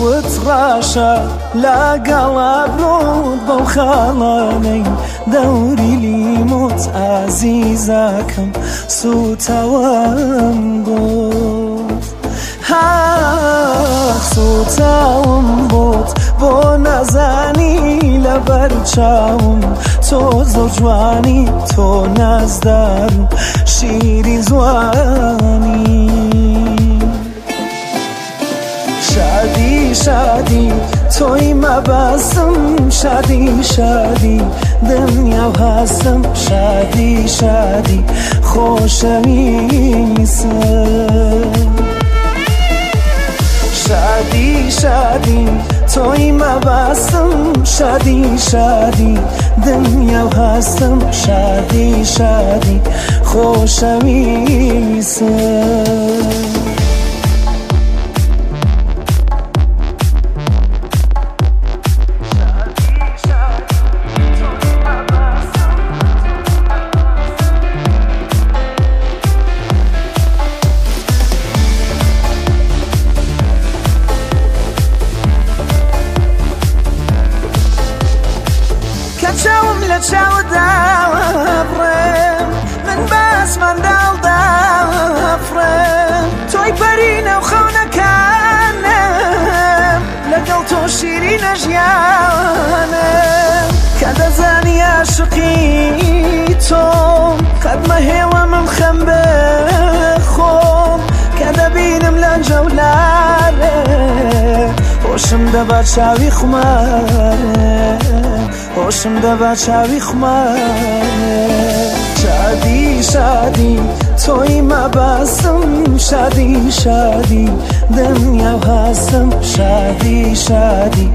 وتڕاشە لەگەڵا برۆت بەو خاڵانەی دەوری لیمۆت ئازیزەکەم سوتەوەم بۆت سوتەوم بۆت بۆ نەزانی لەبەر چاوم تۆ زۆر جوانی تۆ نازدار و شیری زوانی شادی شادی تۆی مەبەستم شادی شادی دنیا و هەستم شادی شادی خۆشەویستم شادی شادی تۆی مەبەستم شادی شادی دنیا و هەستم شادی شادی خۆشەویستم چاوم لە چاوەدا بڕێم من باسمان داڵدافڕێم تۆی پەرینە و خەونەکانم لەگەڵ تۆ شیرینە ژیانم کە دەزانی عاشقی تۆم قەت مەهێوە من خەم بخۆم کە دەبینم لە جەولارێ هۆشم دەبا چاوی خومارێ هۆشم دەبا چاوی خومارێ شادی شادی تۆی مەبەستم شادی شادی دنیا و هەستم شادی شادی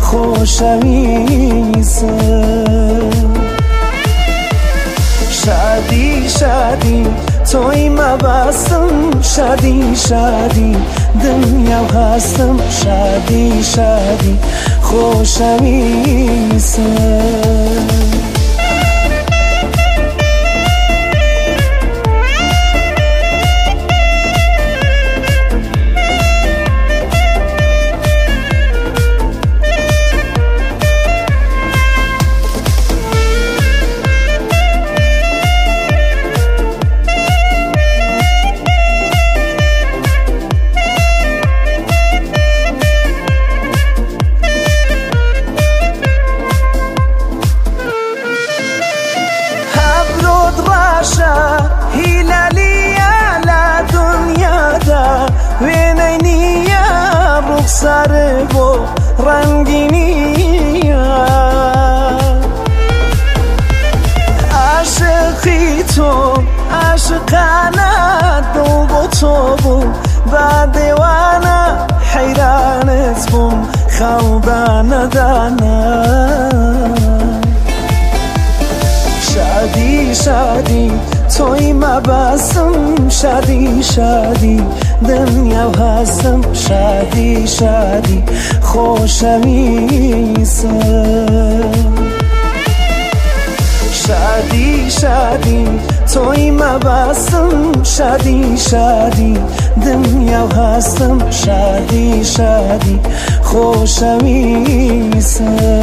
خۆشەویستم شادی شادی تۆی مەبەستم شادی شادی دنیا و هەستم شادی شادی خۆشەویستم هیلالیە لە دنیادا وێنەی نییە ڕوخسارێ بۆ ڕەنگینیە عاشقی تۆ عاشقانە دڵ بۆ تۆ بوو با دێوانە حەیرانت بووم خەڵدانە دانە شادی شادی تۆی مەبەستم شادی شادی دنیا و هەستم شادی شادی خۆشەویستم شادی شادی تۆی مەبەستم شادی شادی دنیا و هەستم شادی شادی خۆشەویستم